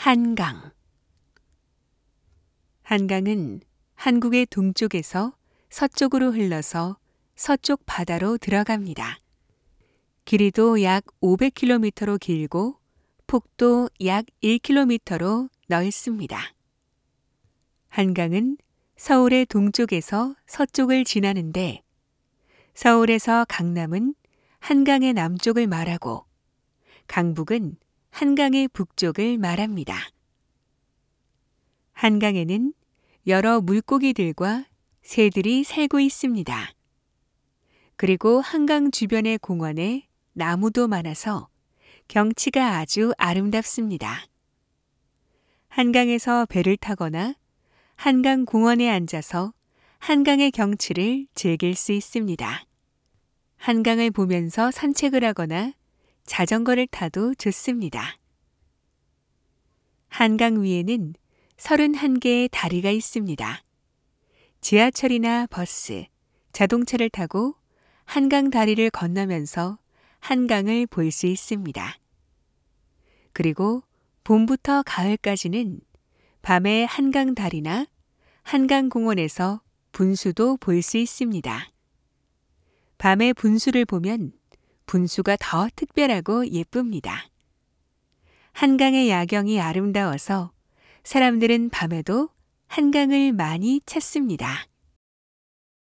한강. 한강은 한국의 동쪽에서 서쪽으로 흘러서 서쪽 바다로 들어갑니다. 길이도 약 500km로 길고 폭도 약 1km로 넓습니다. 한강은 서울의 동쪽에서 서쪽을 지나는데 서울에서 강남은 한강의 남쪽을 말하고 강북은 한강의 북쪽을 말합니다. 한강에는 여러 물고기들과 새들이 살고 있습니다. 그리고 한강 주변의 공원에 나무도 많아서 경치가 아주 아름답습니다. 한강에서 배를 타거나 한강 공원에 앉아서 한강의 경치를 즐길 수 있습니다. 한강을 보면서 산책을 하거나 자전거를 타도 좋습니다. 한강 위에는 31개의 다리가 있습니다. 지하철이나 버스, 자동차를 타고 한강 다리를 건너면서 한강을 볼 수 있습니다. 그리고 봄부터 가을까지는 밤에 한강 다리나 한강 공원에서 분수도 볼 수 있습니다. 밤에 분수를 보면 분수가 더 특별하고 예쁩니다. 한강의 야경이 아름다워서 사람들은 밤에도 한강을 많이 찾습니다.